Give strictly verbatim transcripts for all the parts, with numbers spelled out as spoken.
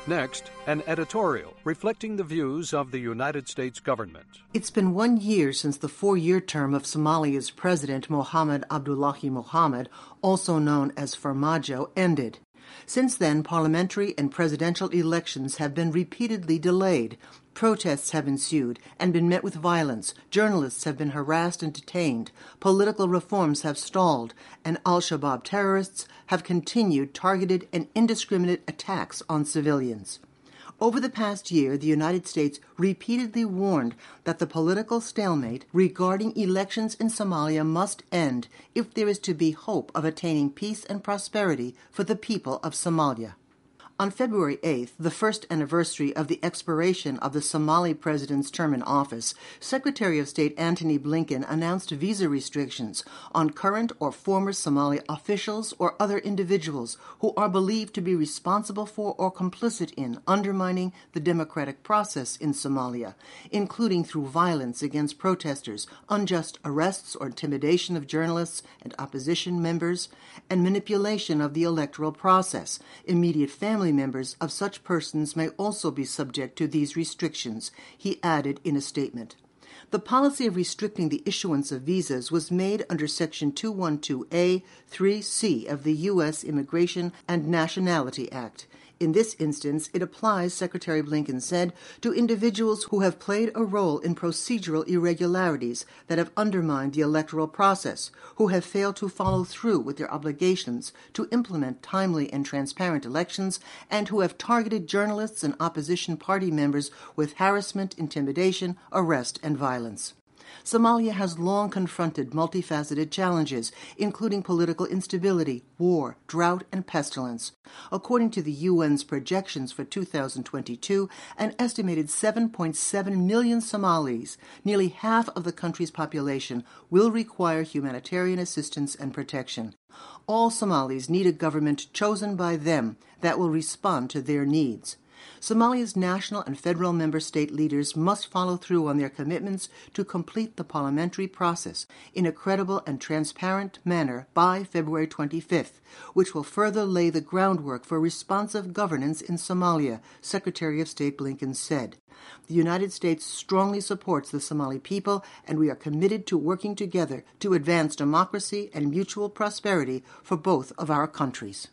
Next, an editorial reflecting the views of the United States government. It's been one year since the four-year term of Somalia's President Mohamed Abdullahi Mohamed, also known as Farmajo, ended. Since then, parliamentary and presidential elections have been repeatedly delayed. Protests have ensued and been met with violence. Journalists have been harassed and detained. Political reforms have stalled, and al-Shabaab terrorists have continued targeted and indiscriminate attacks on civilians. Over the past year, the United States repeatedly warned that the political stalemate regarding elections in Somalia must end if there is to be hope of attaining peace and prosperity for the people of Somalia. On February eighth, the first anniversary of the expiration of the Somali president's term in office, Secretary of State Antony Blinken announced visa restrictions on current or former Somali officials or other individuals who are believed to be responsible for or complicit in undermining the democratic process in Somalia, including through violence against protesters, unjust arrests or intimidation of journalists and opposition members, and manipulation of the electoral process. Immediate family members of such persons may also be subject to these restrictions, he added in a statement. The policy of restricting the issuance of visas was made under Section two twelve A three C of the U S Immigration and Nationality Act. In this instance, it applies, Secretary Blinken said, to individuals who have played a role in procedural irregularities that have undermined the electoral process, who have failed to follow through with their obligations to implement timely and transparent elections, and who have targeted journalists and opposition party members with harassment, intimidation, arrest, and violence. Somalia has long confronted multifaceted challenges, including political instability, war, drought, and pestilence. According to the U N's projections for two thousand twenty-two, an estimated seven point seven million Somalis, nearly half of the country's population, will require humanitarian assistance and protection. All Somalis need a government chosen by them that will respond to their needs. Somalia's national and federal member state leaders must follow through on their commitments to complete the parliamentary process in a credible and transparent manner by February twenty-fifth, which will further lay the groundwork for responsive governance in Somalia, Secretary of State Blinken said. The United States strongly supports the Somali people, and we are committed to working together to advance democracy and mutual prosperity for both of our countries.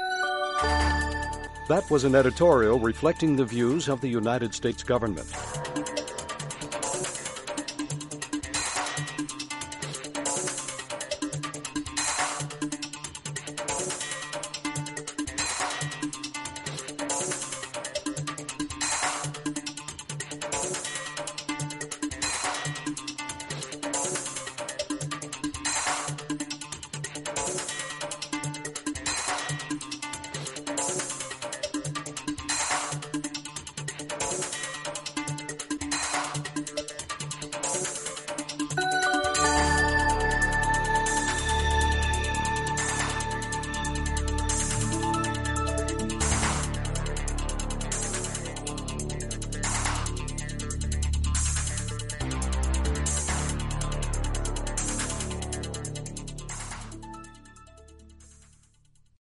That was an editorial reflecting the views of the United States government.